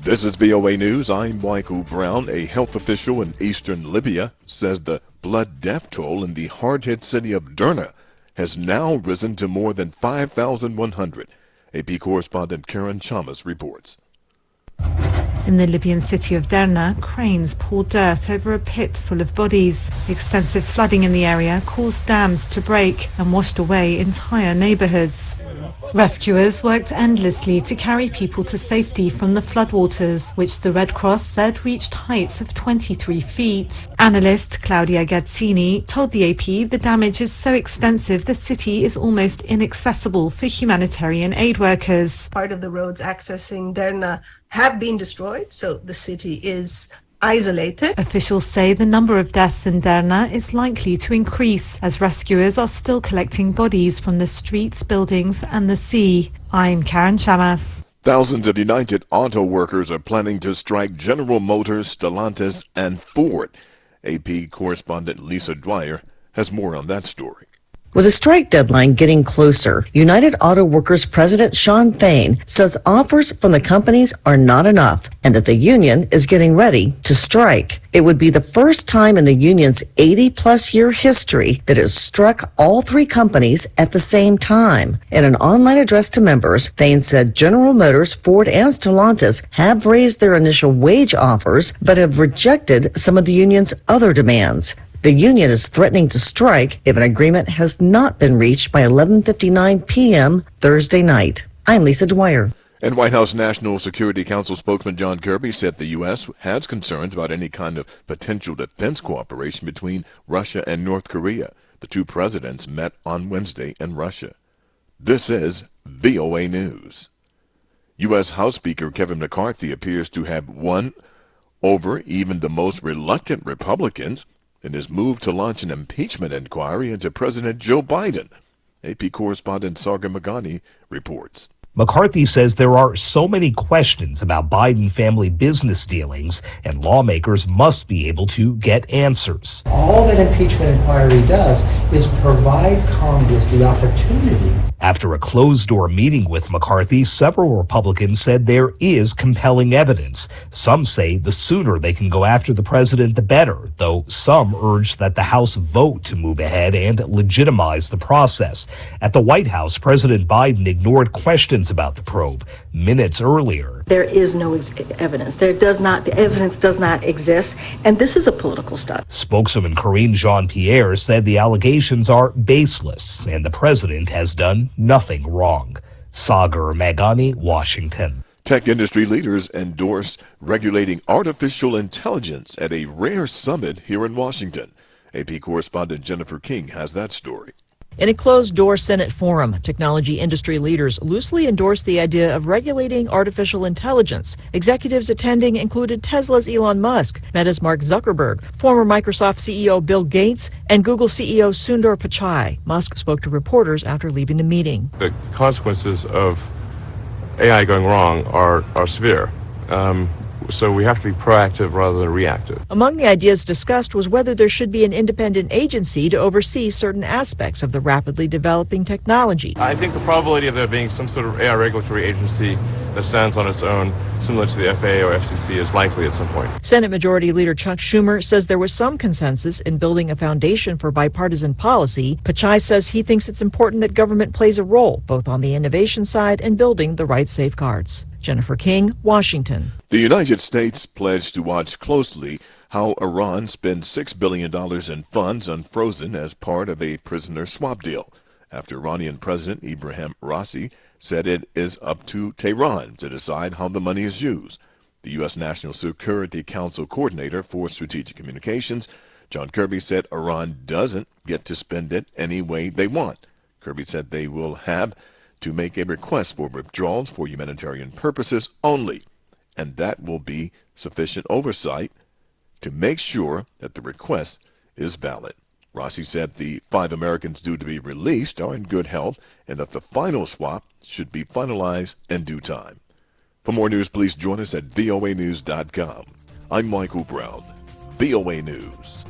This is VOA News. I'm Michael Brown. A health official in eastern Libya says the blood death toll in the hard-hit city of Derna has now risen to more than 5,100. AP correspondent Karen Chamas reports. In the Libyan city of Derna, cranes poured dirt over a pit full of bodies. Extensive flooding in the area caused dams to break and washed away entire neighborhoods. Rescuers worked endlessly to carry people to safety from the floodwaters, which the Red Cross said reached heights of 23 feet. Analyst Claudia Gazzini told the AP the damage is so extensive the city is almost inaccessible for humanitarian aid workers. Part of the roads accessing Derna have been destroyed, so the city is isolated. Officials say the number of deaths in Derna is likely to increase as rescuers are still collecting bodies from the streets, buildings and the sea. I'm Karen Chamas. Thousands of United Auto Workers are planning to strike General Motors, Stellantis and Ford. AP correspondent Lisa Dwyer has more on that story. With a strike deadline getting closer, United Auto Workers President Shawn Fain says offers from the companies are not enough and that the union is getting ready to strike. It would be the first time in the union's 80-plus year history that it struck all three companies at the same time. In an online address to members, Fain said General Motors, Ford, and Stellantis have raised their initial wage offers but have rejected some of the union's other demands. The union is threatening to strike if an agreement has not been reached by 11:59 p.m. Thursday night. I'm Lisa Dwyer. And White House National Security Council spokesman John Kirby said the U.S. has concerns about any kind of potential defense cooperation between Russia and North Korea. The two presidents met on Wednesday in Russia. This is VOA News. U.S. House Speaker Kevin McCarthy appears to have won over even the most reluctant Republicans in his move to launch an impeachment inquiry into President Joe Biden. AP correspondent Sarga Magani reports. McCarthy says there are so many questions about Biden family business dealings, and lawmakers must be able to get answers. All that impeachment inquiry does is provide Congress the opportunity. After a closed-door meeting with McCarthy, several Republicans said there is compelling evidence. Some say the sooner they can go after the president, the better, though some urge that the House vote to move ahead and legitimize the process. At the White House, President Biden ignored questions about the probe minutes earlier. There is no evidence. The evidence does not exist, and this is a political stunt. Spokeswoman Karine Jean-Pierre said the allegations are baseless, and the president has done nothing wrong. Sagar Magani, Washington. Tech industry leaders endorsed regulating artificial intelligence at a rare summit here in Washington. AP correspondent Jennifer King has that story. In a closed-door Senate forum, technology industry leaders loosely endorsed the idea of regulating artificial intelligence. Executives attending included Tesla's Elon Musk, Meta's Mark Zuckerberg, former Microsoft CEO Bill Gates, and Google CEO Sundar Pichai. Musk spoke to reporters after leaving the meeting. The consequences of AI going wrong are severe. So we have to be proactive rather than reactive. Among the ideas discussed was whether there should be an independent agency to oversee certain aspects of the rapidly developing technology. I think the probability of there being some sort of AI regulatory agency that stands on its own, similar to the FAA or FCC, is likely at some point. Senate Majority Leader Chuck Schumer says there was some consensus in building a foundation for bipartisan policy. Pichai says he thinks it's important that government plays a role, both on the innovation side and building the right safeguards. Jennifer King, Washington. The United States pledged to watch closely how Iran spends $6 billion in funds unfrozen as part of a prisoner swap deal, after Iranian President Ibrahim Raisi said it is up to Tehran to decide how the money is used. The U.S. National Security Council Coordinator for Strategic Communications, John Kirby, said Iran doesn't get to spend it any way they want. Kirby said they will have to make a request for withdrawals for humanitarian purposes only, and that will be sufficient oversight to make sure that the request is valid. Rossi said the 5 Americans due to be released are in good health and that the final swap should be finalized in due time. For more news, please join us at voanews.com. I'm Michael Brown, VOA News.